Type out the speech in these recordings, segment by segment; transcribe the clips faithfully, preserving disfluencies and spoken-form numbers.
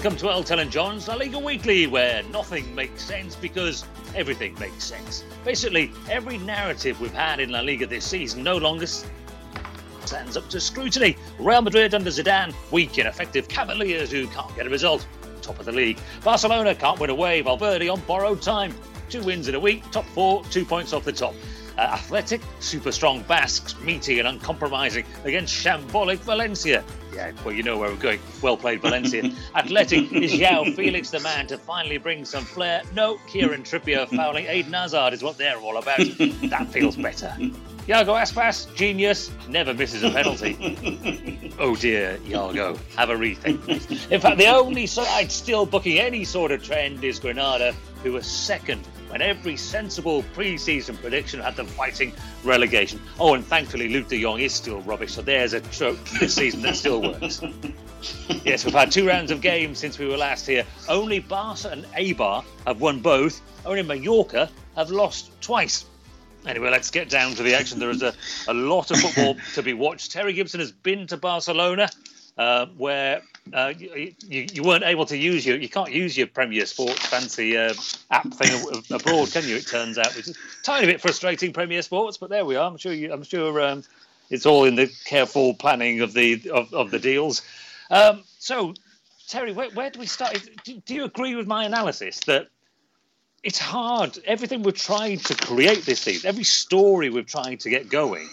Welcome to Elton and John's La Liga Weekly, where nothing makes sense because everything makes sense. Basically, every narrative we've had in La Liga this season no longer stands up to scrutiny. Real Madrid under Zidane, weak, ineffective Cavaliers who can't get a result, top of the league. Barcelona can't win away, Valverde on borrowed time. Two wins in a week, top four, two points off the top. Uh, athletic, super strong Basques, meaty and uncompromising against shambolic Valencia. Yeah, well, you know where we're going. Well played, Valencia. Athletic is João Felix the man to finally bring some flair. No, Kieran Trippier fouling Eden Hazard is what they're all about. That feels better. Iago Aspas, genius, never misses a penalty. Oh dear, Iago, have a rethink. In fact, the only side still booking any sort of trend is Granada, who are second when every sensible pre-season prediction had them fighting relegation. Oh, and thankfully Luke de Jong is still rubbish, so there's a trope this season that still works. Yes, we've had two rounds of games since we were last here. Only Barca and Eibar have won both. Only Mallorca have lost twice. Anyway, let's get down to the action. There is a, a lot of football to be watched. Terry Gibson has been to Barcelona, uh, where uh, you, you, you weren't able to use your, you can't use your Premier Sports fancy uh, app thing abroad, can you? It turns out, which is a tiny bit frustrating, Premier Sports, but there we are. I'm sure you, I'm sure um, it's all in the careful planning of the of, of the deals. Um, so, Terry, where, where do we start? Do, do you agree with my analysis that it's hard? Everything we've tried to create this season, every story we've tried to get going,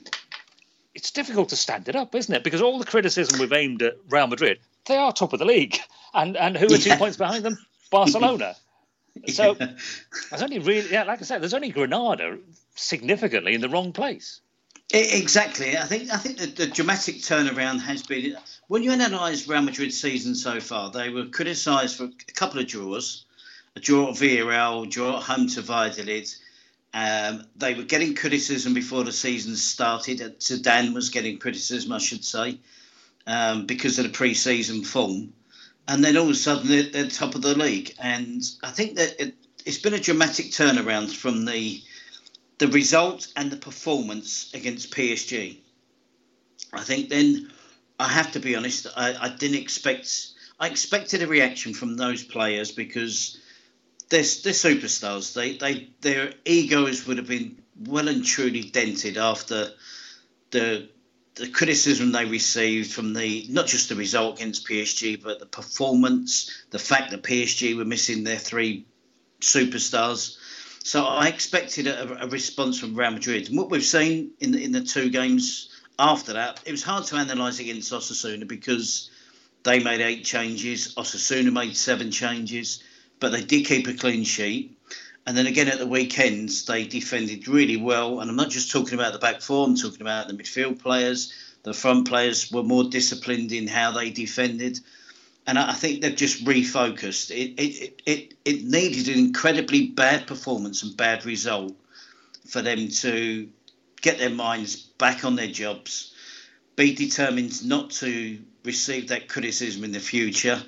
it's difficult to stand it up, isn't it? Because all the criticism we've aimed at Real Madrid, they are top of the league. And and who are two yeah. points behind them? Barcelona. So yeah. there's only really, yeah, like I said, there's only Granada significantly in the wrong place. Exactly. I think I think the, the dramatic turnaround has been, when you analyse Real Madrid's season so far, they were criticised for a couple of draws. A draw at Villarreal, draw at home to Valladolid. Um, they were getting criticism before the season started. Zidane was getting criticism, I should say, um, because of the pre-season form. And then all of a sudden, they're, they're top of the league. And I think that it, it's been a dramatic turnaround from the the result and the performance against P S G. I think then, I have to be honest, I, I didn't expect... I expected a reaction from those players because they're, they're superstars. They, they, their egos would have been well and truly dented after the the criticism they received from the not just the result against P S G, but the performance, the fact that P S G were missing their three superstars. So I expected a, a response from Real Madrid. And what we've seen in the, in the two games after that, it was hard to analyse against Osasuna because they made eight changes. Osasuna made seven changes. But they did keep a clean sheet. And then again at the weekends, they defended really well. And I'm not just talking about the back four, I'm talking about the midfield players. The front players were more disciplined in how they defended. And I think they've just refocused. It, it, it, it needed an incredibly bad performance and bad result for them to get their minds back on their jobs, be determined not to receive that criticism in the future.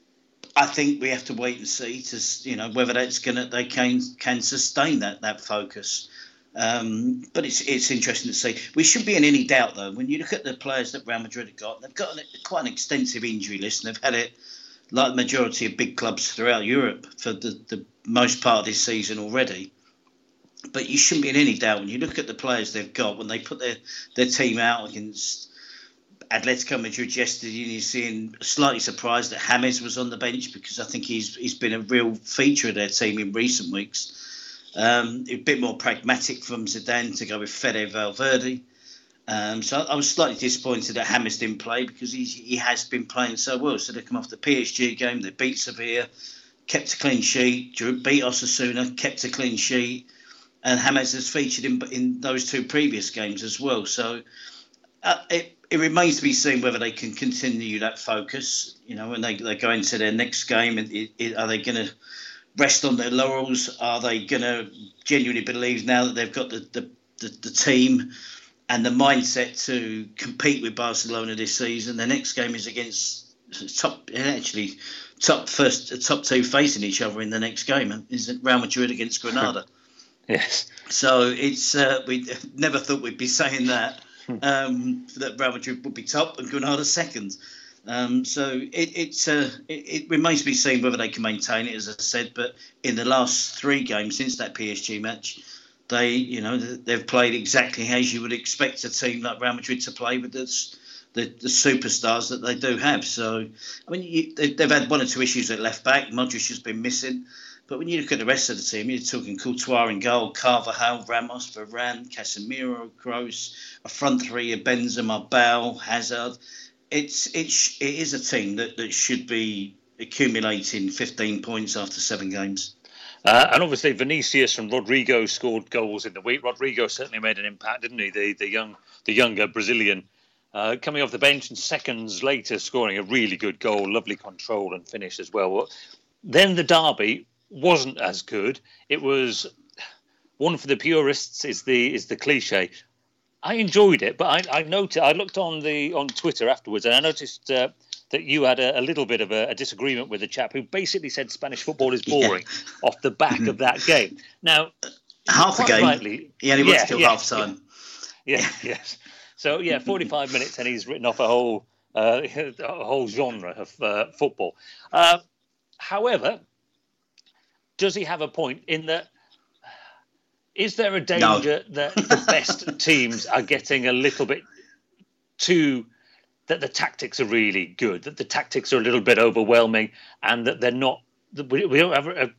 I think we have to wait and see to, you know, whether that's gonna they can can sustain that that focus. Um, but it's it's interesting to see. We shouldn't be in any doubt though. When you look at the players that Real Madrid have got, they've got an, quite an extensive injury list, and they've had it like the majority of big clubs throughout Europe for the, the most part of this season already. But you shouldn't be in any doubt when you look at the players they've got when they put their, their team out against Atletico Madrid yesterday, and you're seeing slightly surprised that James was on the bench because I think he's he's been a real feature of their team in recent weeks. Um, a bit more pragmatic from Zidane to go with Fede Valverde. Um, so I was slightly disappointed that James didn't play because he's, he has been playing so well. So they come off the P S G game, they beat Sevilla, kept a clean sheet, beat Osasuna, kept a clean sheet, and James has featured in in those two previous games as well. So uh, it. It remains to be seen whether they can continue that focus. You know, when they, they go into their next game, it, it, are they going to rest on their laurels? Are they going to genuinely believe now that they've got the, the, the, the team and the mindset to compete with Barcelona this season? The next game is against top, actually top first, top two facing each other in the next game. Is it Real Madrid against Granada? Yes. So it's uh, we never thought we'd be saying that. Um, that Real Madrid would be top and Granada second. Um, so it, it's uh, it, it remains to be seen whether they can maintain it, as I said. But in the last three games since that P S G match, they you know they've played exactly as you would expect a team like Real Madrid to play with this. The, the superstars that they do have. So, I mean, you, they, they've had one or two issues at left back. Modric has been missing. But when you look at the rest of the team, you're talking Courtois in goal, Carvajal, Ramos, Varane, Casemiro, Kroos, a front three of Benzema, Bale, Hazard. It's, it's, it is a team that, that should be accumulating fifteen points after seven games. Uh, and obviously, Vinicius and Rodrigo scored goals in the week. Rodrigo certainly made an impact, didn't he? The, the, young, the younger Brazilian. Uh, coming off the bench and seconds later scoring a really good goal, lovely control and finish as well. Then the derby wasn't as good. It was one for the purists is the is the cliche. I enjoyed it, but I, I noted I looked on the on Twitter afterwards and I noticed uh, that you had a, a little bit of a, a disagreement with the chap who basically said Spanish football is boring yeah. off the back of that game. Now, half a game. Rightly, he only watched yeah, till yeah, half time. Yeah, yeah yes. So, yeah, forty-five minutes and he's written off a whole uh, a whole genre of uh, football. Uh, however, does he have a point in that, is there a danger no. that the best teams are getting a little bit too, that the tactics are really good, that the tactics are a little bit overwhelming and that they're not, that we, we don't have a, a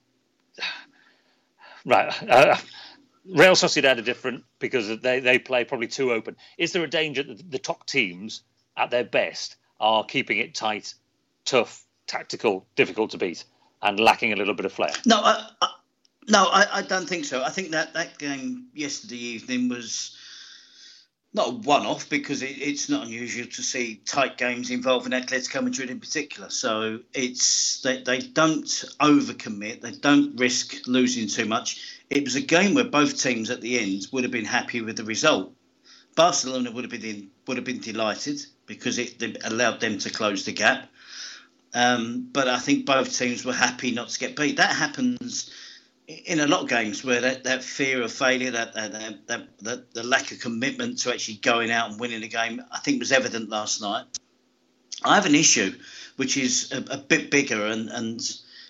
right, uh, Real Sociedad are different because they, they play probably too open. Is there a danger that the top teams at their best are keeping it tight, tough, tactical, difficult to beat and lacking a little bit of flair? No, I, I, no, I, I don't think so. I think that, that game yesterday evening was not a one-off because it, it's not unusual to see tight games involving Atletico Madrid in particular. So it's they, they don't overcommit. They don't risk losing too much. It was a game where both teams at the end would have been happy with the result. Barcelona would have been in, would have been delighted because it, it allowed them to close the gap. Um, but I think both teams were happy not to get beat. That happens in a lot of games where that, that fear of failure, that that, that that that the lack of commitment to actually going out and winning the game, I think was evident last night. I have an issue which is a, a bit bigger and and.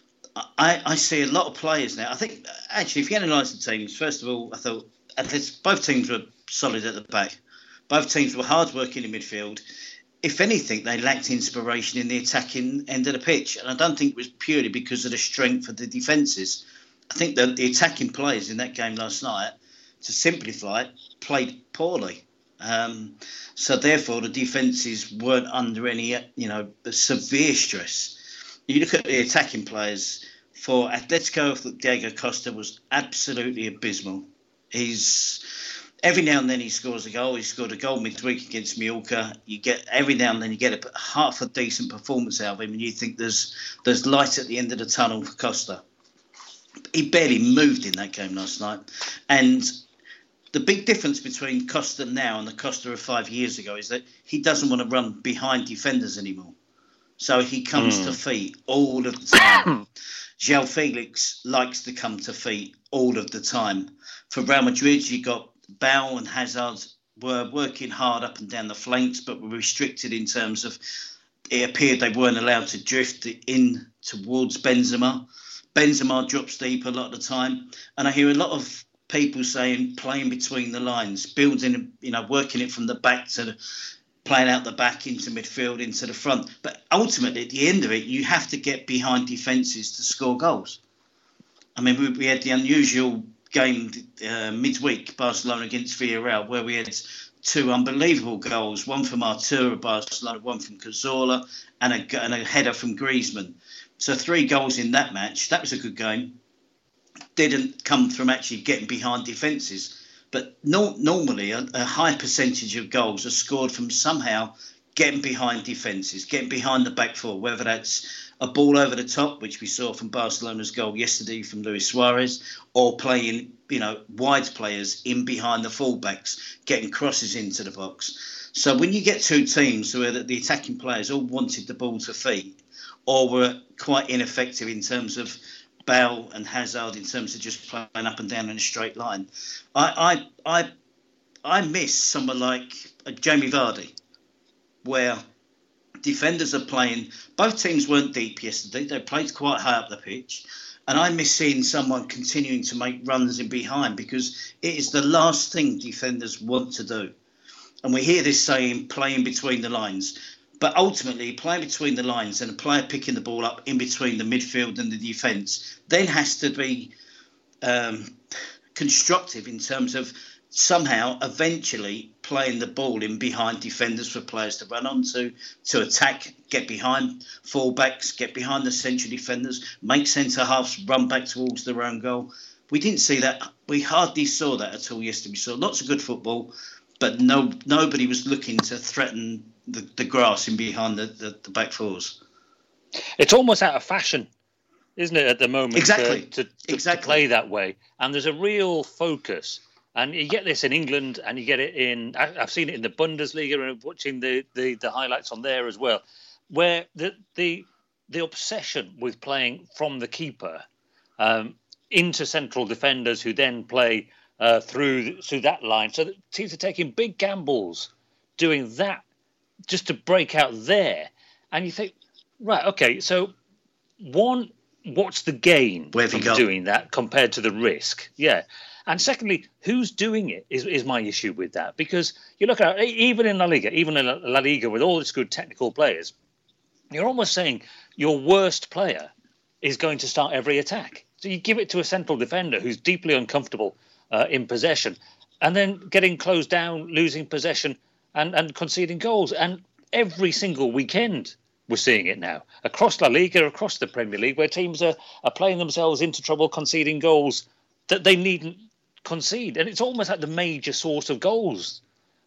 I, I see a lot of players now. I think, actually, if you analyse the teams, first of all, I thought both teams were solid at the back. Both teams were hard working in midfield. If anything, they lacked inspiration in the attacking end of the pitch. And I don't think it was purely because of the strength of the defences. I think that the attacking players in that game last night, to simplify it, played poorly. Um, so, therefore, the defences weren't under any, you know, severe stress. You look at the attacking players for Atletico. Diego Costa was absolutely abysmal. He's every now and then he scores a goal. He scored a goal midweek against Mallorca. You get every now and then you get a half a decent performance out of him, and you think there's there's light at the end of the tunnel for Costa. He barely moved in that game last night, and the big difference between Costa now and the Costa of five years ago is that he doesn't want to run behind defenders anymore. So he comes mm. to feet all of the time. João Felix likes to come to feet all of the time. For Real Madrid, you got Bale and Hazard were working hard up and down the flanks, but were restricted in terms of it appeared they weren't allowed to drift in towards Benzema. Benzema drops deep a lot of the time. And I hear a lot of people saying playing between the lines, building, you know, working it from the back to the playing out the back into midfield, into the front. But ultimately, at the end of it, you have to get behind defences to score goals. I mean, we, we had the unusual game uh, midweek, Barcelona against Villarreal, where we had two unbelievable goals, one from Arturo Barcelona, one from Cazorla, and a, and a header from Griezmann. So three goals in that match. That was a good game. Didn't come from actually getting behind defences. But no, normally a, a high percentage of goals are scored from somehow getting behind defences, getting behind the back four, whether that's a ball over the top, which we saw from Barcelona's goal yesterday from Luis Suarez, or playing, you know, wide players in behind the fullbacks, getting crosses into the box. So when you get two teams where the, the attacking players all wanted the ball to feet or were quite ineffective in terms of Bale and Hazard in terms of just playing up and down in a straight line. I I I, I miss someone like Jamie Vardy, where defenders are playing. Both teams weren't deep yesterday. They played quite high up the pitch. And I miss seeing someone continuing to make runs in behind, because it is the last thing defenders want to do. And we hear this saying, playing between the lines. But ultimately, playing between the lines and a player picking the ball up in between the midfield and the defence then has to be um, constructive in terms of somehow eventually playing the ball in behind defenders for players to run onto, to attack, get behind full-backs, get behind the central defenders, make centre-halves run back towards their own goal. We didn't see that. We hardly saw that at all yesterday. We saw lots of good football, but no, nobody was looking to threaten the, the grass in behind the, the, the back fours. It's almost out of fashion, isn't it, at the moment, exactly. to, to, exactly. to play that way. And there's a real focus. And you get this in England, and you get it in, I've seen it in the Bundesliga, and watching the, the, the highlights on there as well, where the the, the obsession with playing from the keeper um, into central defenders who then play uh, through through that line. So that teams are taking big gambles doing that just to break out there. And you think, right, okay, so one, what's the gain from doing that compared to the risk? Yeah. And secondly, who's doing it is, is my issue with that. Because you look at, even in La Liga, even in La Liga with all its good technical players, you're almost saying your worst player is going to start every attack. So you give it to a central defender who's deeply uncomfortable uh, in possession, and then getting closed down, losing possession and, and conceding goals. And every single weekend we're seeing it now across La Liga, across the Premier League, where teams are, are playing themselves into trouble, conceding goals that they needn't concede. And it's almost like the major source of goals.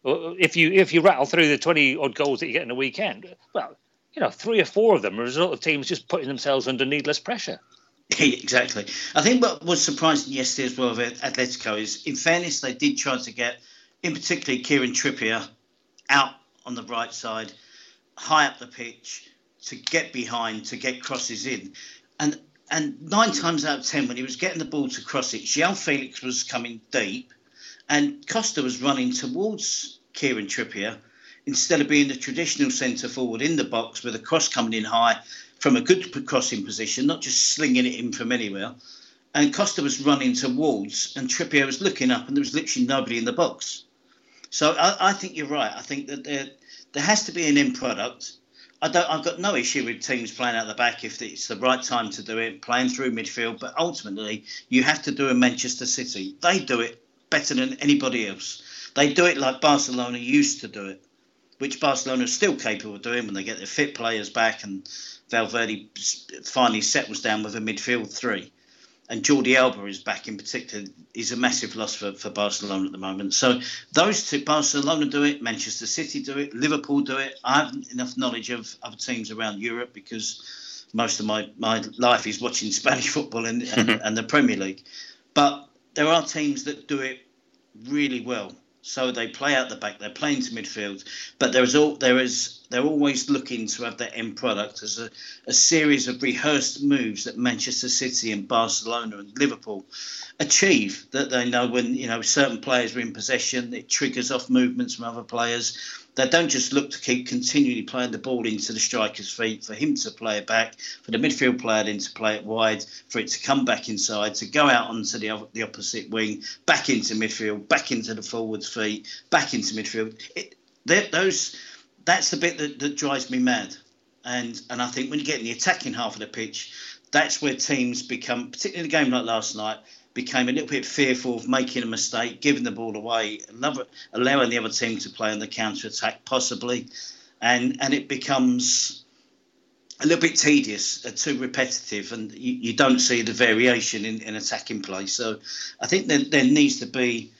If you if you rattle through the twenty odd goals that you get in a weekend, well, you know, three or four of them are a result of teams just putting themselves under needless pressure. Exactly. I think what was surprising yesterday as well with Atletico is, in fairness, they did try to get, in particular, Kieran Trippier out on the right side, high up the pitch, to get behind, to get crosses in. And and nine times out of ten, when he was getting the ball to cross it, João Felix was coming deep and Costa was running towards Kieran Trippier instead of being the traditional centre forward in the box with a cross coming in high from a good crossing position, not just slinging it in from anywhere. And Costa was running towards, and Trippier was looking up, and there was literally nobody in the box. So I, I think you're right. I think that there, there has to be an end product. I don't, I've got no issue with teams playing out the back if it's the right time to do it, playing through midfield. But ultimately, you have to do a Manchester City. They do it better than anybody else. They do it like Barcelona used to do it, which Barcelona is still capable of doing when they get their fit players back, and Valverde finally settles down with a midfield three. And Jordi Alba is back in particular. He's a massive loss for, for Barcelona at the moment. So those two, Barcelona do it, Manchester City do it, Liverpool do it. I haven't enough knowledge of other teams around Europe because most of my, my life is watching Spanish football and, and, and the Premier League. But there are teams that do it really well. So they play out the back, they're playing to midfield, but there is all there is they're always looking to have that end product as a, a series of rehearsed moves that Manchester City and Barcelona and Liverpool achieve, that they know when, you know, certain players are in possession, it triggers off movements from other players. They don't just look to keep continually playing the ball into the striker's feet, for him to play it back, for the midfield player then to play it wide, for it to come back inside, to go out onto the, the opposite wing, back into midfield, back into the forward's feet, back into midfield. It, those, that's the bit that, that drives me mad. And and I think when you get in the attacking half of the pitch, that's where teams become, particularly in a game like last night, became a little bit fearful of making a mistake, giving the ball away, another, allowing the other team to play on the counter-attack possibly. And and it becomes a little bit tedious, uh, too repetitive, and you, you don't see the variation in, in attacking play. So I think that there needs to be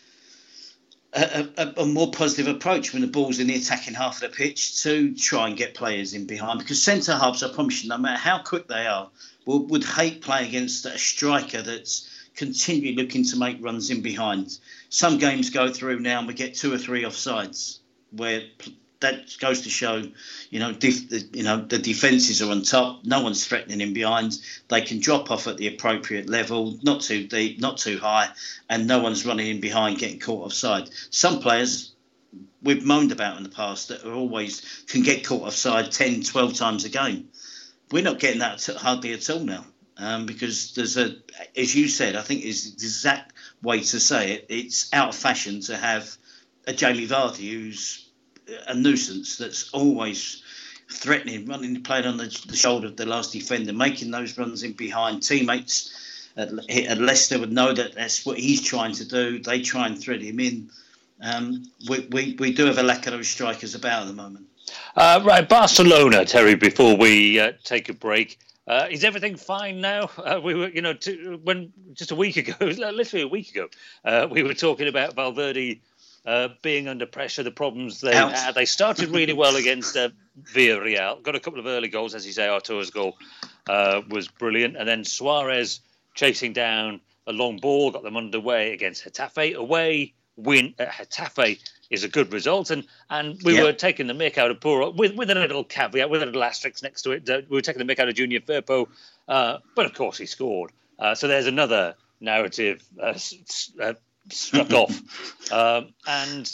a, a, a more positive approach when the ball's in the attacking half of the pitch to try and get players in behind. Because centre-halves, I promise you, no matter how quick they are, will, would hate playing against a striker that's continually looking to make runs in behind. Some games go through now and we get two or three offsides, where that goes to show, you know, def, the, you know, the defences are on top. No one's threatening in behind. They can drop off at the appropriate level, not too deep, not too high, and no one's running in behind getting caught offside. Some players we've moaned about in the past that are always can get caught offside ten, twelve times a game. We're not getting that hardly at all now. Um, because there's a, as you said, I think is the exact way to say it. It's out of fashion to have a Jamie Vardy who's a nuisance that's always threatening, running, playing on the, the shoulder of the last defender, making those runs in behind. Teammates at, at Leicester would know that that's what he's trying to do. They try and thread him in. Um, we, we, we do have a lack of those strikers about at the moment. Uh, right, Barcelona, Terry, before we uh, take a break. Uh, is everything fine now? Uh, we were, you know, to, when just a week ago, literally a week ago, uh, we were talking about Valverde uh, being under pressure, the problems they Out. had. They started really well against uh, Villarreal, got a couple of early goals, as you say. Artur's goal uh, was brilliant, and then Suarez chasing down a long ball, got them underway against Getafe. Away win at Getafe is a good result, and and we yep. were taking the mick out of Puro with with a little caveat, with a little asterisk next to it. Uh, we were taking the mick out of Junior Firpo, uh, but of course he scored. Uh, so there's another narrative uh, uh, struck off, um, and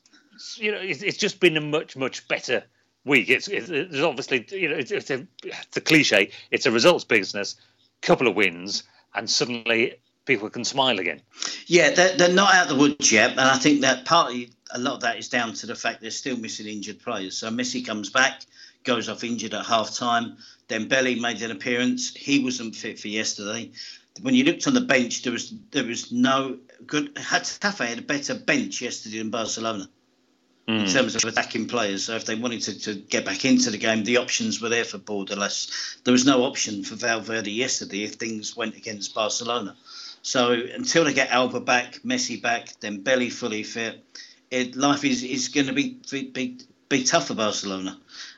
you know it's, it's just been a much much better week. It's, it's, it's obviously you know it's, it's, a, it's a cliche. It's a results business. Couple of wins, and suddenly people can smile again. Yeah, they're, they're not out of the woods yet, and I think that partly a lot of that is down to the fact they're still missing injured players. So Messi comes back, goes off injured at half time. Dembele made an appearance. He wasn't fit for yesterday. When you looked on the bench, there was there was no good. Getafe had a better bench yesterday than Barcelona mm. in terms of attacking players. So if they wanted to, to get back into the game, the options were there for Bordeaux. There was no option for Valverde yesterday if things went against Barcelona. So until they get Alba back, Messi back, Dembele fully fit, it, life is, is going to be, be be tough for Barcelona.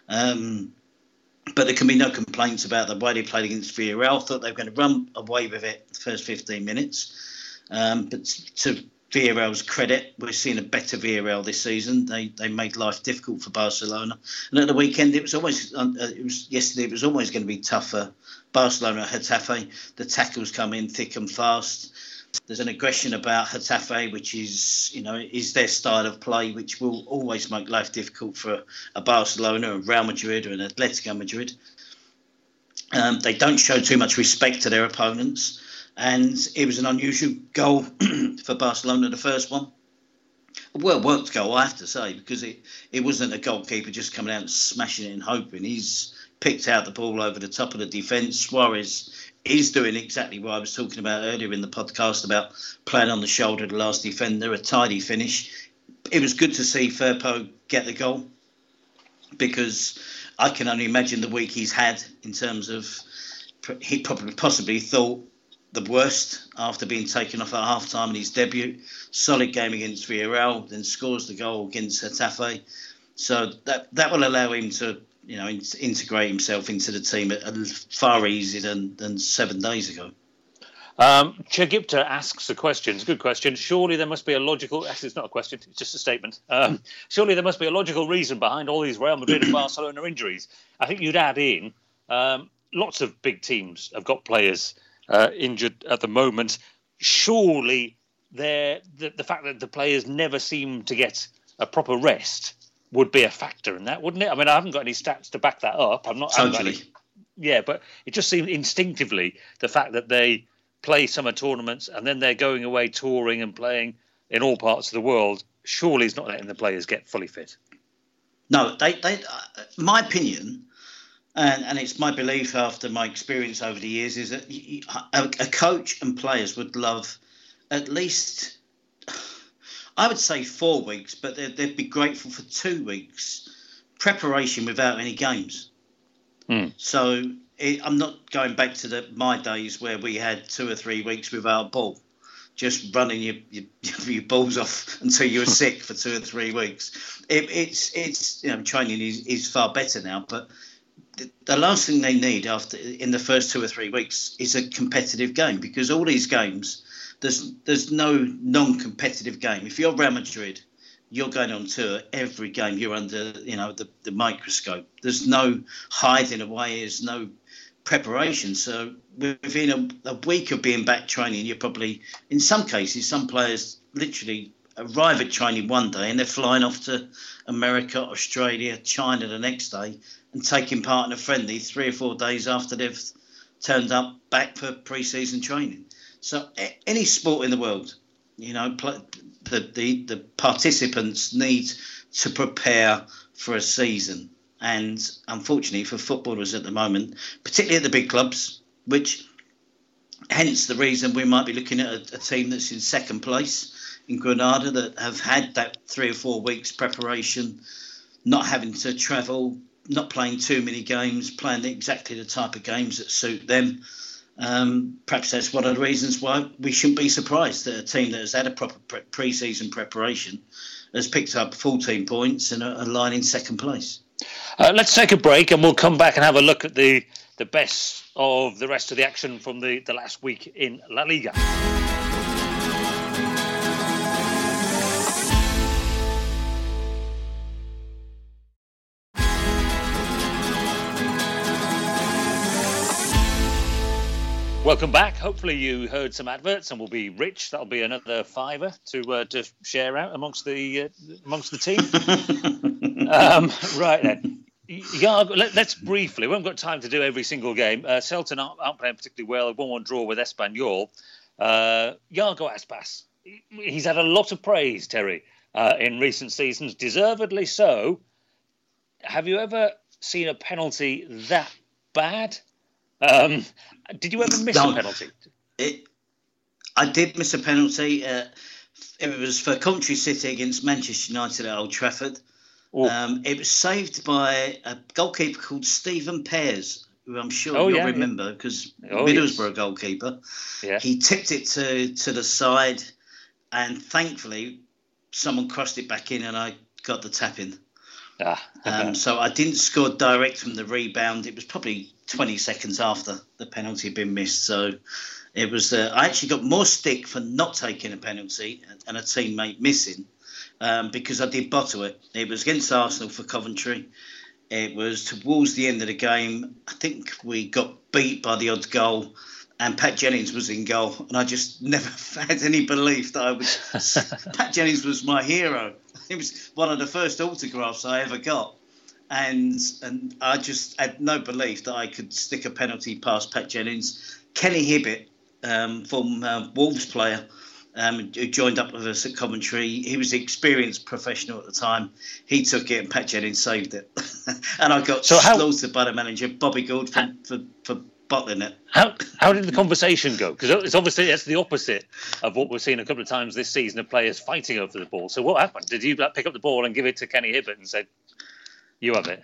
Um, but there can be no complaints about the way they played against Villarreal. Thought they were going to run away with it the first fifteen minutes. Um, but to Villarreal's credit, we're seeing a better Villarreal this season. They they made life difficult for Barcelona. And at the weekend, it was always uh, it was yesterday. It was always going to be tougher. Barcelona at Getafe, the tackles come in thick and fast. There's an aggression about Getafe, which is, you know, is their style of play, which will always make life difficult for a Barcelona, a Real Madrid, or an Atletico Madrid. Um, they don't show too much respect to their opponents, and it was an unusual goal for Barcelona, the first one. A well-worked goal, I have to say, because it, it wasn't a goalkeeper just coming out and smashing it and hoping. He's picked out the ball over the top of the defence. Suarez is doing exactly what I was talking about earlier in the podcast about playing on the shoulder of the last defender, a tidy finish. It was good to see Firpo get the goal because I can only imagine the week he's had in terms of he probably possibly thought the worst after being taken off at half-time in his debut. Solid game against Villarreal, then scores the goal against Getafe. So that that will allow him to, you know, in, integrate himself into the team at, at far easier than, than seven days ago. Um, Chagipta asks a question. It's a good question. Surely there must be a logical... Actually, it's not a question. It's just a statement. Um, surely there must be a logical reason behind all these Real Madrid and Barcelona injuries. I think you'd add in um, lots of big teams have got players uh, injured at the moment. Surely the, the fact that the players never seem to get a proper rest would be a factor in that, wouldn't it? I mean, I haven't got any stats to back that up. I'm not... Totally. Any, yeah, but it just seems instinctively the fact that they play summer tournaments and then they're going away touring and playing in all parts of the world, surely it's not letting the players get fully fit. No, they, they, uh, my opinion, and, and it's my belief after my experience over the years, is that a, a coach and players would love at least, I would say four weeks, but they'd, they'd be grateful for two weeks preparation without any games. Mm. So it, I'm not going back to the, my days where we had two or three weeks without ball, just running your your, your balls off until you were sick for two or three weeks. It, it's it's you know training is, is far better now, but the, the last thing they need after in the first two or three weeks is a competitive game, because all these games there's there's no non-competitive game. If you're Real Madrid, you're going on tour every game. You're under, you know, the, the microscope. There's no hiding away. There's no preparation. So within a, a week of being back training, you're probably, in some cases, some players literally arrive at training one day and they're flying off to America, Australia, China the next day and taking part in a friendly three or four days after they've turned up back for pre-season training. So a- any sport in the world, you know, pl- the, the, the participants need to prepare for a season. And unfortunately for footballers at the moment, particularly at the big clubs, which hence the reason we might be looking at a, a team that's in second place in Granada that have had that three or four weeks preparation, not having to travel, not playing too many games, playing exactly the type of games that suit them. Um, perhaps that's one of the reasons why we shouldn't be surprised that a team that has had a proper pre- pre-season preparation has picked up fourteen points and a, a line in second place. Uh, let's take a break and we'll come back and have a look at the, the best of the rest of the action from the, the last week in La Liga. Welcome back. Hopefully you heard some adverts and will be rich. That'll be another fiver to uh, to share out amongst the uh, amongst the team. um, right then, Iago, let, let's briefly. We haven't got time to do every single game. Uh, Celta aren't, aren't playing particularly well. A one-one draw with Espanyol. Uh, Iago Aspas. He's had a lot of praise, Terry, uh, in recent seasons, deservedly so. Have you ever seen a penalty that bad? Um, did you ever miss no, a penalty? It, I did miss a penalty. Uh, it was for Coventry City against Manchester United at Old Trafford. Um, it was saved by a goalkeeper called Stephen Pears, who I'm sure oh, you'll yeah, remember yeah. because oh, Middlesbrough yes. goalkeeper. Yeah. He tipped it to, to the side and thankfully someone crossed it back in and I got the tap in. Ah. um, so I didn't score direct from the rebound. It was probably twenty seconds after the penalty had been missed. So it was. Uh, I actually got more stick for not taking a penalty and a teammate missing um, because I did bottle it. It was against Arsenal for Coventry. It was towards the end of the game. I think we got beat by the odd goal and Pat Jennings was in goal. And I just never had any belief that I was... Pat Jennings was my hero. It was one of the first autographs I ever got. And and I just had no belief that I could stick a penalty past Pat Jennings. Kenny Hibbett, um, from uh, Wolves player, um, who joined up with us at Coventry. He was an experienced professional at the time. He took it and Pat Jennings saved it. And I got so how, slaughtered by the manager, Bobby Gould, for, for, for bottling it. How how did the conversation go? Because it's obviously that's the opposite of what we've seen a couple of times this season of players fighting over the ball. So what happened? Did you pick up the ball and give it to Kenny Hibbett and say, you have it?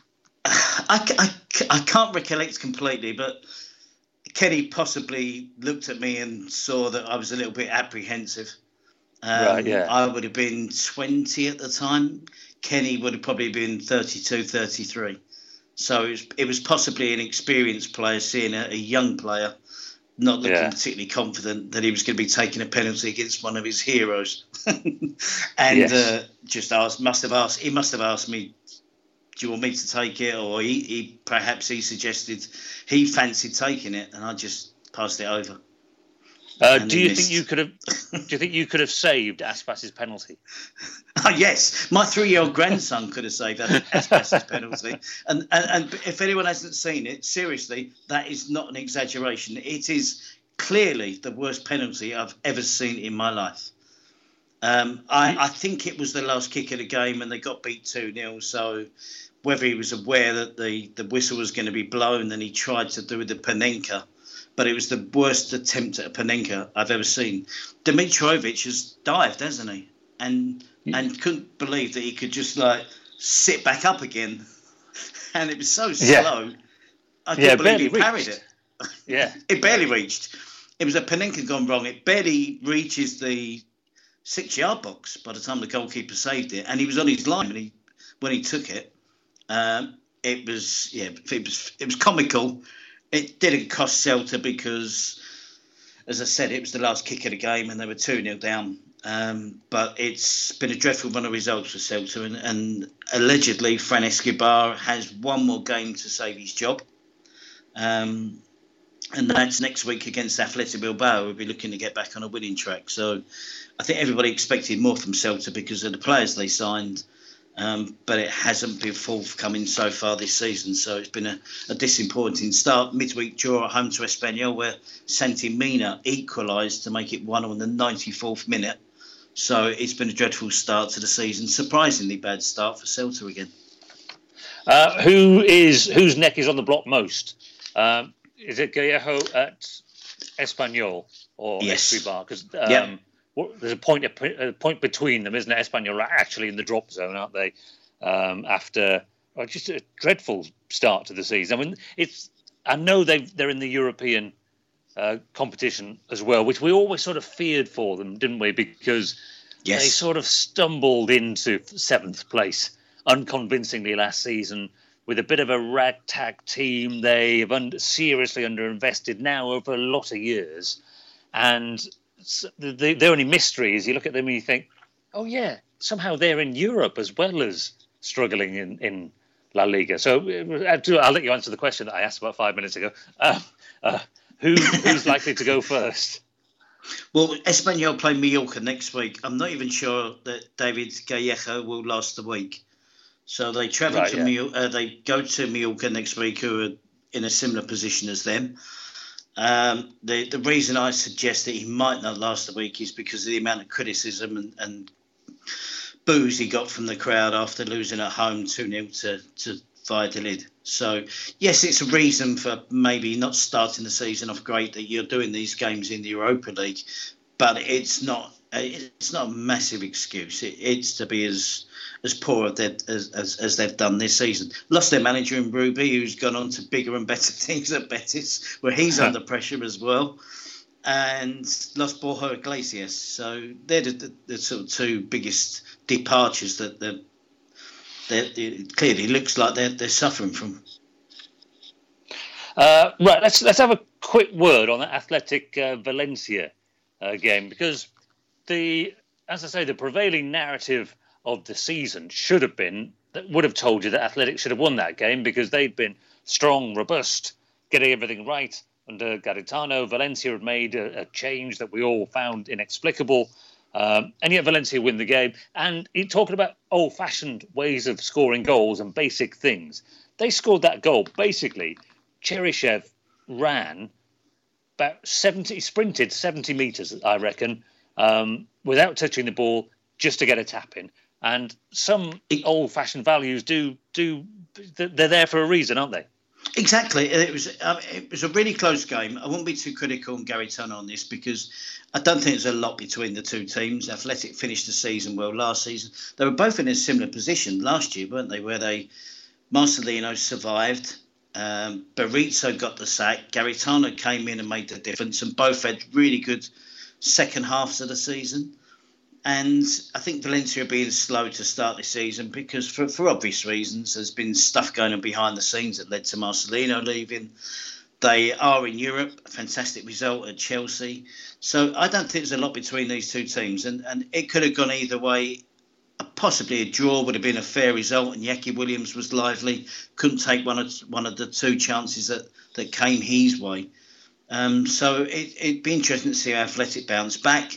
I, I, I can't recollect completely, but Kenny possibly looked at me and saw that I was a little bit apprehensive. Um, right, yeah. I would have been twenty at the time. Kenny would have probably been thirty-two, thirty-three. So it was, it was possibly an experienced player seeing a, a young player not looking yeah. particularly confident that he was going to be taking a penalty against one of his heroes. and yes. uh, just asked, must have asked, he must have asked me, do you want me to take it? Or he, he perhaps he suggested he fancied taking it, and I just passed it over. Uh, do you missed. think you could have? Do you think you could have saved Aspas's penalty? Oh, yes, my three-year-old grandson could have saved Aspas's penalty. And, and and if anyone hasn't seen it, seriously, that is not an exaggeration. It is clearly the worst penalty I've ever seen in my life. Um, I, I think it was the last kick of the game and they got beat two nil. So whether he was aware that the, the whistle was going to be blown and he tried to do the Panenka, but it was the worst attempt at a Panenka I've ever seen. Dimitrovic has dived, hasn't he? And yeah. and couldn't believe that he could just like sit back up again. And it was so yeah. slow. I yeah, couldn't believe he reached. parried it. Yeah. It barely reached. It was a Panenka gone wrong. It barely reaches the six-yard box by the time the goalkeeper saved it, and he was on his line when he when he took it. Um, it was yeah, it was it was comical. It didn't cost Celta because, as I said, it was the last kick of the game and they were two nil down. Um, but it's been a dreadful run of results for Celta, and, and allegedly Fran Escobar has one more game to save his job. Um, and that's next week against Athletic Bilbao. We'll be looking to get back on a winning track. So I think everybody expected more from Celta because of the players they signed, um, but it hasn't been forthcoming so far this season. So it's been a, a disappointing start. Midweek draw at home to Espanyol, where Santi Mina equalised to make it one on the ninety-fourth minute. So it's been a dreadful start to the season. Surprisingly bad start for Celta again. Uh, who is whose neck is on the block most? Um, is it Gallejo at Espanyol or Yes. Escribá? Because um, Yep. what, there's a point a point between them, isn't it? Espanyol are actually in the drop zone, aren't they? Um, after oh, just a dreadful start to the season. I mean, it's I know they they're in the European uh, competition as well, which we always sort of feared for them, didn't we? Because Yes. they sort of stumbled into seventh place unconvincingly last season with a bit of a ragtag team. They've under, seriously underinvested now over a lot of years. And the, the only mystery is you look at them and you think, oh, yeah, somehow they're in Europe as well as struggling in, in La Liga. So I'll let you answer the question that I asked about five minutes ago. Uh, uh, who Who's likely to go first? Well, Espanyol play Mallorca next week. I'm not even sure that David Gallejo will last the week. So they travel Right, to yeah. Mallorca, uh, they go to Mallorca next week, who are in a similar position as them. Um, the the reason I suggest that he might not last the week is because of the amount of criticism and, and boos he got from the crowd after losing at home two nil to, to Valladolid. So, yes, it's a reason for maybe not starting the season off great that you're doing these games in the Europa League, but it's not it's not a massive excuse. It, it's to be as as poor as, as, as, as they've done this season. Lost their manager in Ruby, who's gone on to bigger and better things at Betis, where he's under pressure as well, and lost Borja Iglesias. So they're the, the, the sort of two biggest departures that the it clearly looks like they're, they're suffering from. Uh, right, let's let's have a quick word on the Athletic uh, Valencia uh, game, because the, as I say, the prevailing narrative of the season should have been, that would have told you that Athletic should have won that game because they'd been strong, robust, getting everything right under Garitano. Valencia had made a, a change that we all found inexplicable. Um, and yet Valencia win the game. And you're talking about old-fashioned ways of scoring goals and basic things. They scored that goal. Basically, Cheryshev ran about seventy, sprinted seventy metres, I reckon, um, without touching the ball, just to get a tap in. And some old-fashioned values do do they're there for a reason, aren't they? Exactly. It was um, it was a really close game. I won't be too critical on Garitano on this because I don't think there's a lot between the two teams. Athletic finished the season well last season. They were both in a similar position last year, weren't they? Where they Marcelino survived, um, Berizzo got the sack, Garitano came in and made the difference, and both had really good second halves of the season. And I think Valencia are being slow to start the season because, for, for obvious reasons, there's been stuff going on behind the scenes that led to Marcelino leaving. They are in Europe, a fantastic result at Chelsea. So I don't think there's a lot between these two teams. And, and it could have gone either way. Possibly a draw would have been a fair result, and Iñaki Williams was lively, couldn't take one of, one of the two chances that, that came his way. Um, so it, it'd be interesting to see how Athletic bounce back.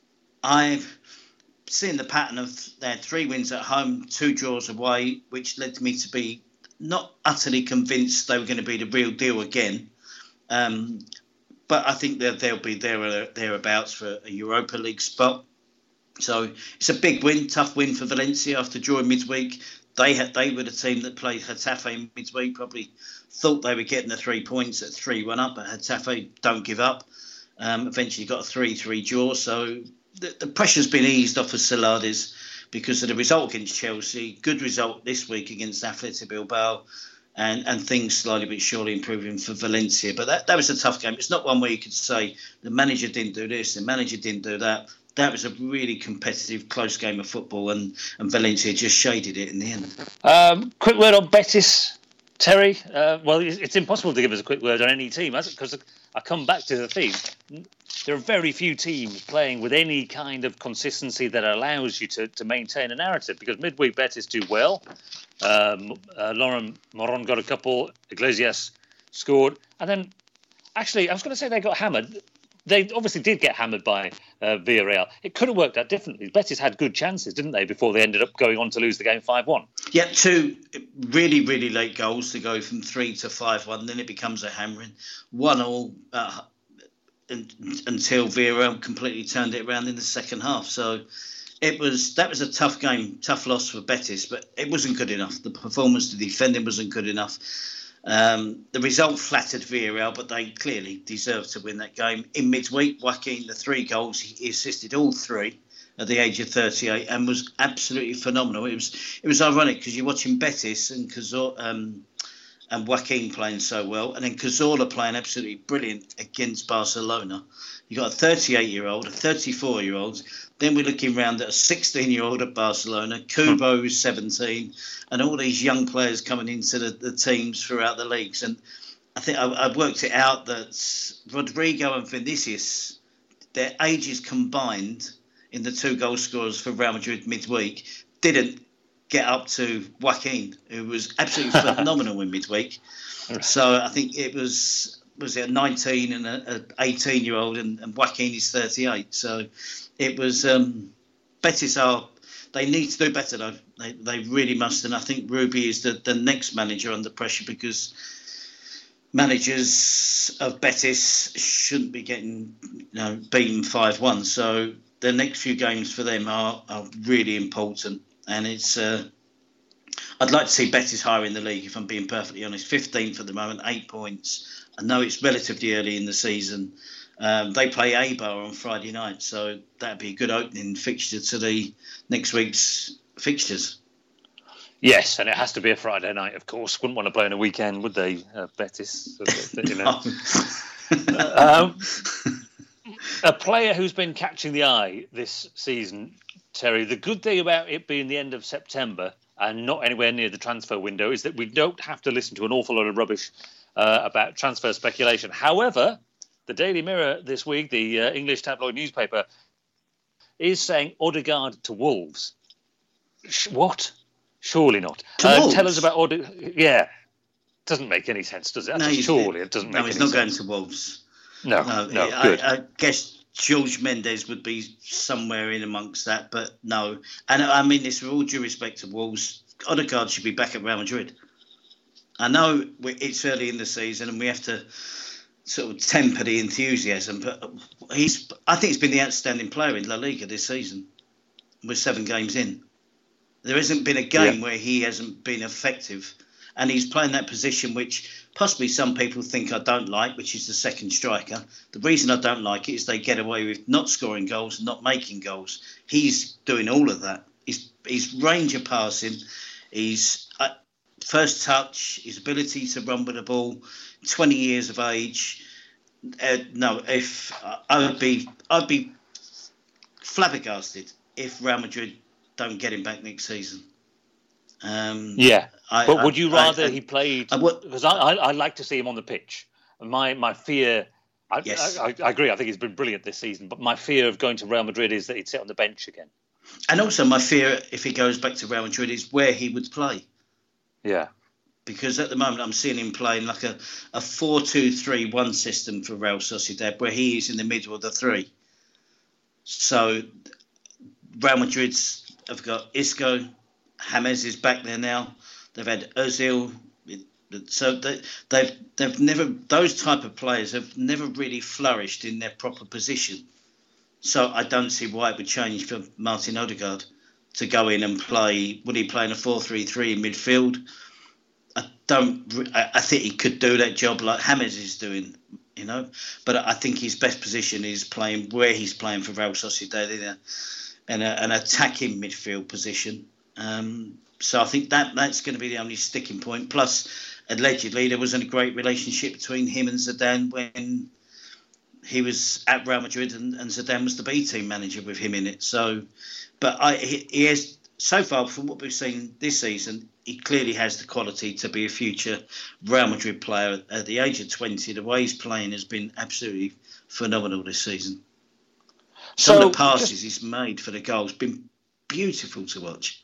I've seen the pattern of they had three wins at home, two draws away, which led me to be not utterly convinced they were going to be the real deal again. Um, but I think that they'll be there or thereabouts for a Europa League spot. So it's a big win, tough win for Valencia after drawing midweek. They had they were the team that played Getafe midweek, probably thought they were getting the three points at three one up, but Getafe don't give up. Um, eventually got a three three draw, so the, the pressure's been eased off of Celades because of the result against Chelsea. Good result this week against Athletic Bilbao, and, and things slowly but surely improving for Valencia. But that, that was a tough game. It's not one where you could say the manager didn't do this, the manager didn't do that. That was a really competitive, close game of football, and, and Valencia just shaded it in the end. Um, quick word on Betis, Terry. Uh, well, it's impossible to give us a quick word on any team, has it? Because I come back to the theme. There are very few teams playing with any kind of consistency that allows you to, to maintain a narrative, because midweek Betis do well. Um, uh, Lauren Moron got a couple, Iglesias scored, and then Actually, I was going to say they got hammered. They obviously did get hammered by uh, Villarreal. It could have worked out differently. Betis had good chances, didn't they, before they ended up going on to lose the game five one? Yeah, two really, really late goals to go from three to five one. Then it becomes a hammering. One all uh, until Villarreal completely turned it around in the second half. So it was that was a tough game, tough loss for Betis, but it wasn't good enough. The performance, the defending wasn't good enough. Um, the result flattered Villarreal, but they clearly deserved to win that game. In midweek, Joaquin, the three goals, he assisted all three at the age of thirty-eight and was absolutely phenomenal. It was it was ironic because you're watching Betis and Cazorla, um, and Joaquin playing so well, and then Cazorla playing absolutely brilliant against Barcelona. You've got a thirty-eight-year-old, a thirty-four-year-old. Then we're looking round at a sixteen-year-old at Barcelona. Kubo who's seventeen, and all these young players coming into the, the teams throughout the leagues. And I think I, I worked it out that Rodrigo and Vinicius, their ages combined in the two goal scorers for Real Madrid midweek, didn't get up to Joaquin, who was absolutely phenomenal in midweek. So I think it was was it a nineteen and a eighteen year old, and, and Joaquin is thirty-eight. So it was um, Betis are they need to do better though. They they really must, and I think Rubi is the, the next manager under pressure, because managers of Betis shouldn't be getting you know beaten five one. So the next few games for them are, are really important. And it's, uh, I'd like to see Betis higher in the league, if I'm being perfectly honest. fifteenth at the moment, eight points. I know it's relatively early in the season. Um, they play Eibar on Friday night, so that'd be a good opening fixture to the next week's fixtures. Yes, and it has to be a Friday night, of course. Wouldn't want to play on a weekend, would they, uh, Betis? You know. um, a player who's been catching the eye this season, Terry, the good thing about it being the end of September and not anywhere near the transfer window is that we don't have to listen to an awful lot of rubbish uh, about transfer speculation. However, the Daily Mirror this week, the uh, English tabloid newspaper, is saying Odegaard to Wolves. Sh- what? Surely not. Uh, tell us about Odegaard. Yeah. Doesn't make any sense, does it? No, Surely it doesn't make no, any sense. No, he's not going to Wolves. No, no, no I, good. I, I guess George Mendes would be somewhere in amongst that, but no. And I mean this with all due respect to Wolves. Odegaard should be back at Real Madrid. I know it's early in the season and we have to sort of temper the enthusiasm, but he's. I think he's been the outstanding player in La Liga this season. We're seven games in. There hasn't been a game yeah. where he hasn't been effective. And he's playing that position which possibly some people think I don't like, which is the second striker. The reason I don't like it is they get away with not scoring goals and not making goals. He's doing all of that. His, his range of passing, his uh, first touch, his ability to run with the ball, twenty years of age. Uh, no, if uh, I would be, I'd be flabbergasted if Real Madrid don't get him back next season. Um, yeah, I, but I, would you rather I, I, he played? I would, because I, I, I like to see him on the pitch. My my fear, I, yes. I, I agree. I think he's been brilliant this season. But my fear of going to Real Madrid is that he'd sit on the bench again. And also my fear, if he goes back to Real Madrid, is where he would play. Yeah. Because at the moment I'm seeing him playing like a, a four two three one system for Real Sociedad, where he is in the middle of the three. So Real Madrid's have got Isco. James is back there now. They've had Ozil. So they, they've they've never those type of players have never really flourished in their proper position. So I don't see why it would change for Martin Odegaard to go in and play. Would he play in a four three three in midfield? I don't. I think he could do that job like James is doing, you know. But I think his best position is playing where he's playing for Real Sociedad in a, in a, an attacking midfield position. Um, so I think that that's going to be the only sticking point. Plus, allegedly, there wasn't a great relationship between him and Zidane when he was at Real Madrid, and, and Zidane was the B team manager with him in it. So, but I, he, he has so far from what we've seen this season, he clearly has the quality to be a future Real Madrid player at the age of twenty. The way he's playing has been absolutely phenomenal this season. Some so of the passes just, he's made for the goals been beautiful to watch.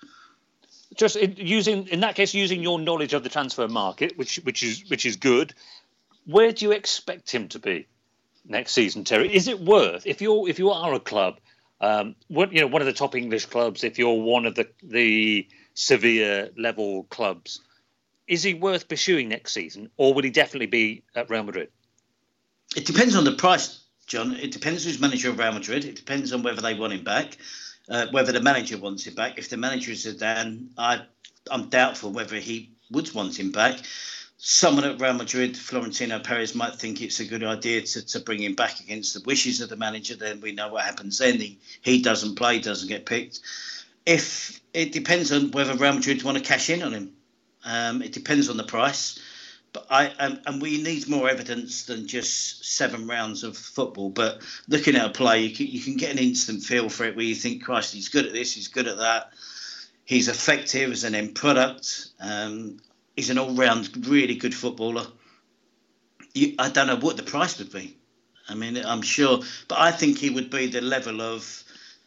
Just using, in that case, using your knowledge of the transfer market, which which is which is good. where do you expect him to be next season, Terry? Is it worth, if you're if you are a club, um, what, you know, one of the top English clubs, if you're one of the the Sevilla level clubs, is he worth pursuing next season, or will he definitely be at Real Madrid? It depends on the price, John. It depends who's manager of Real Madrid. It depends on whether they want him back, uh, whether the manager wants him back. If the manager is Zidane, I, I'm doubtful whether he would want him back. Someone at Real Madrid, Florentino Perez, might think it's a good idea to, to bring him back against the wishes of the manager. Then we know what happens then. He, he doesn't play, doesn't get picked. If it depends on whether Real Madrid want to cash in on him. Um, it depends on the price. But I and, and we need more evidence than just seven rounds of football. But looking at a play, you can, you can get an instant feel for it where you think, Christ, he's good at this, he's good at that. He's effective as an end product. Um, he's an all-round really good footballer. You, I don't know what the price would be. I mean, I'm sure. But I think he would be the level of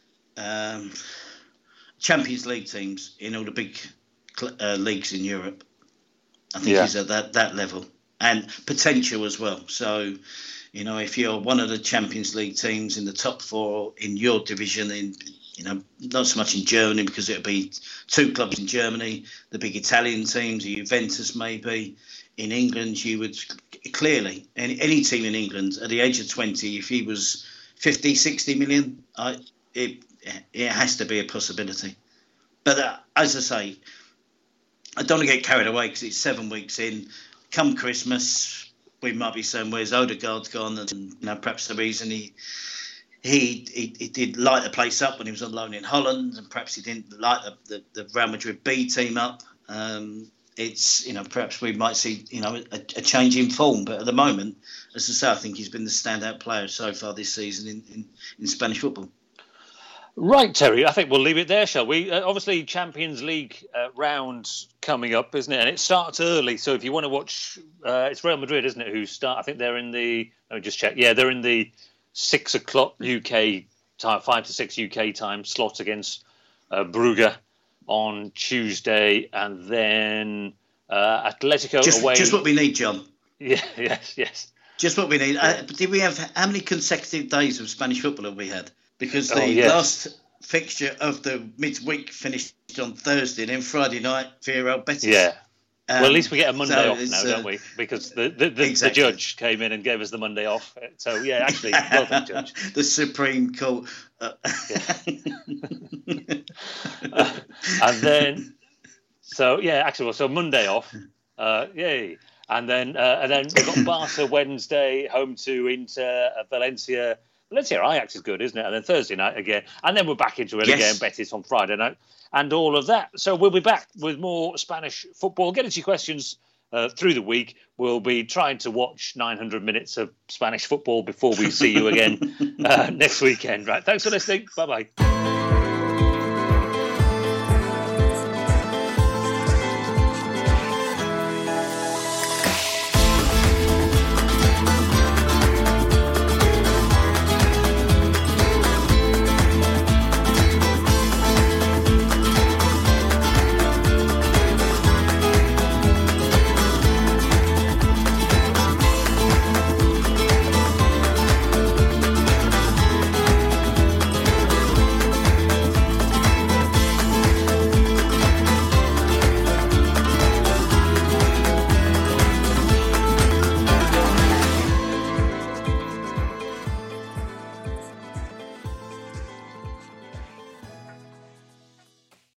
um, Champions League teams in all the big uh, leagues in Europe. I think yeah. he's at that, that level and potential as well. So, you know, if you're one of the Champions League teams in the top four in your division, in you know, not so much in Germany because it'll be two clubs in Germany, the big Italian teams, Juventus maybe. In England, you would clearly, any, any team in England at the age of twenty, if he was fifty, sixty million, I, it, it has to be a possibility. But uh, as I say, I don't want to get carried away because it's seven weeks in. Come Christmas, we might be saying, where's Odegaard's gone? And you know, perhaps the reason he, he he he did light the place up when he was on loan in Holland, and perhaps he didn't light the, the, the Real Madrid B team up. Um, it's, you know, perhaps we might see, you know, a, a change in form. But at the moment, as I say, I think he's been the standout player so far this season in, in, in Spanish football. Right, Terry, I think we'll leave it there, shall we? Uh, obviously, Champions League uh, round coming up, isn't it? And it starts early, so if you want to watch, uh, it's Real Madrid, isn't it, who start, I think they're in the, let me just check, yeah, they're in the six o'clock U K time, five to six U K time slot against uh, Brugge on Tuesday, and then uh, Atletico just, away. Just what we need, John. Yeah, yes, yes. Just what we need. Yeah. Uh, did we have, how many consecutive days of Spanish football have we had? Because the oh, yes. last fixture of the midweek finished on Thursday, and then Friday night, Villarreal Betis. Yeah. Um, well, at least we get a Monday so off now, uh, don't we? Because the the, the, exactly. the judge came in and gave us the Monday off. So, yeah, actually, well done, Judge. The Supreme Court. Uh, uh, and then, so, yeah, actually, well, so Monday off. Uh, yay. And then, uh, and then we've got Barca Wednesday, home to Inter, uh, Valencia. Valencia Ajax is good, isn't it? And then Thursday night again. And then we're back into it yes. again, Betis on Friday night. And all of that. So we'll be back with more Spanish football. Get us your questions uh, through the week. We'll be trying to watch nine hundred minutes of Spanish football before we see you again uh, next weekend. Right. Thanks for listening. Bye-bye.